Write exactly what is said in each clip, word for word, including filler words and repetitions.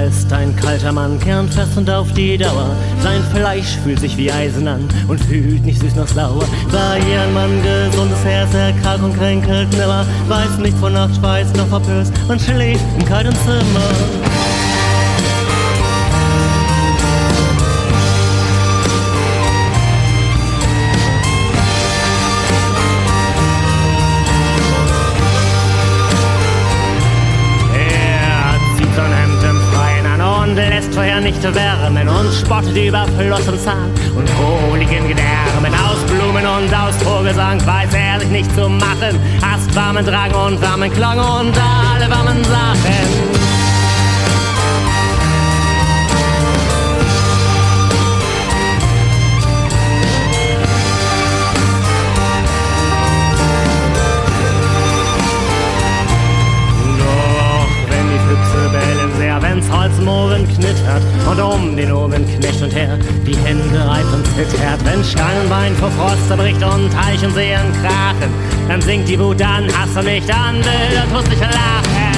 ist ein kalter Mann, kernfest und auf die Dauer. Sein Fleisch fühlt sich wie Eisen an und fühlt nicht süß noch sauer. War hier ein Mann, gesundes Herz, er krank und kränkelt nimmer. Weiß nicht von Nacht, weiß noch verpöst und schläft im kalten Zimmer. Lässt vorher nicht wärmen und spottet über Fluss und Zahn und wohligen Gedärmen. Aus Blumen und aus Vogelsang weiß er sich nicht zu machen. Hast warmen Drang und warmen Klang und alle warmen Sachen. Wenn's Holzmohren knittert und um den Oben knecht und her die Hände reibt und zittert. Wenn Stein und Bein vor Frost zerbricht und Teich und Seen krachen, dann singt die Wut an, hast du mich an, will und tust dich lachen.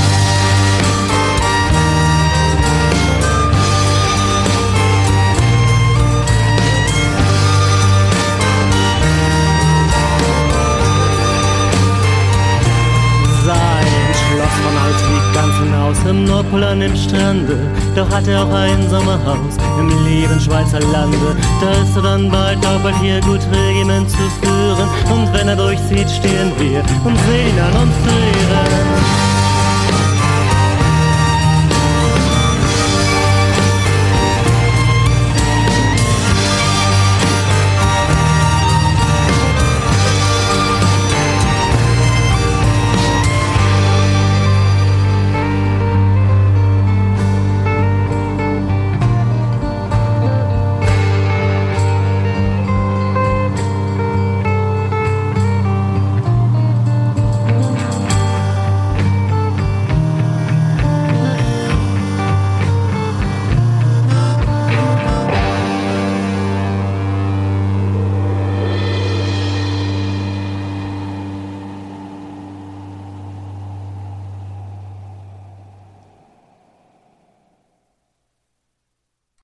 Von Altvik ganz hinaus im Nordpol an dem Strande. Doch hat er auch ein Sommerhaus im lieben Schweizer Lande. Da ist er dann bald auch bald hier gut Regiment zu führen. Und wenn er durchzieht, stehen wir und sehen an und frieren.